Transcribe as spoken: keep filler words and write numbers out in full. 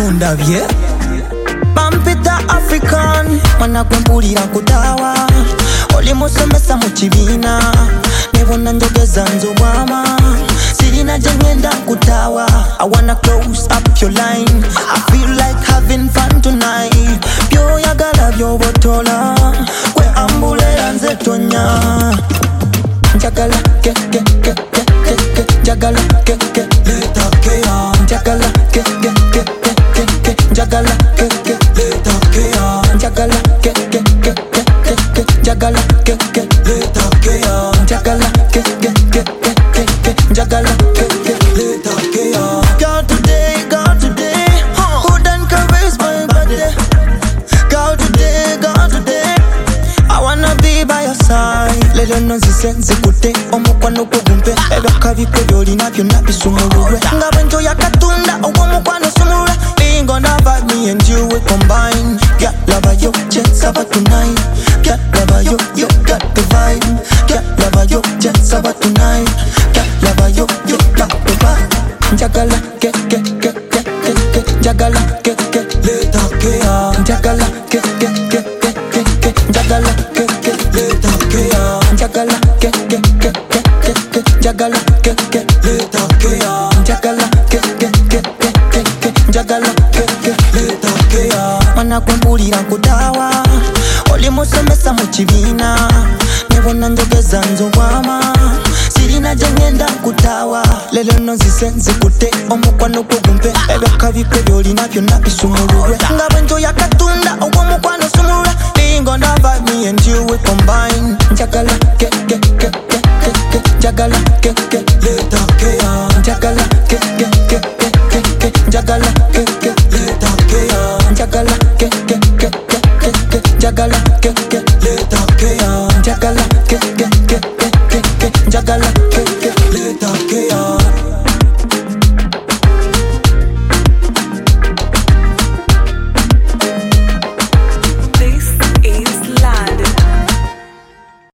Tundabye Pampita African Mwana kwempulira kutawa Oli musomesa mu kibiina nebona njogeza nzobwama sirina jengenda kutawa. I wanna close up your line. I feel like having fun tonight. Byo yagala byo botola kwe ambulera nze tonya. Njagala ke ke ke ke ke ke njagala ke ke leta ke ya. Njagala ke ke ke ke ke ke njagala ke ke leta ke ya. Njagala ke ke ke ke ke ke njagala ke ke leta ke ya. Njagala ke ke ke ke ke ke njagala ke ke leta ke ya. Girl today, girl today, who done caress my body? Girl today, girl today, I wanna be by your side. Lelo nonzise nzikute omukwano kugumpe ebakabiko byolina byonna bisumululwe nga bwenjo yakatunda ogw'omukwano sumulwe. Being on a vibe, me and you we combine. Girl, love you, just have tonight. Girl, love you, you got the vibe. Girl, love you, just have tonight. Girl, love you, you got the vibe. Njagala ke ke ke ke ke ke njagala ke ke leta ke ya. Njagala ke ke ke ke ke ke njagala ke ke leta ke ya. Njagala ke ke ke ke ke ke njagala ke ke leta ke ya. Njagala ke ke ke ke ke ke njagala ke ke leta ke ya. Mwana kwempulira kutawa oli musomesa mu kibiina nebona njogeza nzobwama sirina jengenda kutawa. Lelo nonzise nzikute omukwano kugumpe ebyakabiko byolina byonna bisumululwe nga bwenjo yakatunda ogw'omukwano sumulwe. Being on a vibe, me and you we combine. Njagala ke ke ke ke ke ke njagala ke ke leta ke ya. Njagala ke ke ke ke ke ke njagala ke ke leta ke ya. Njagala ke ke ke ke ke ke njagala ke ke leta ke ya. Njagala ke ke ke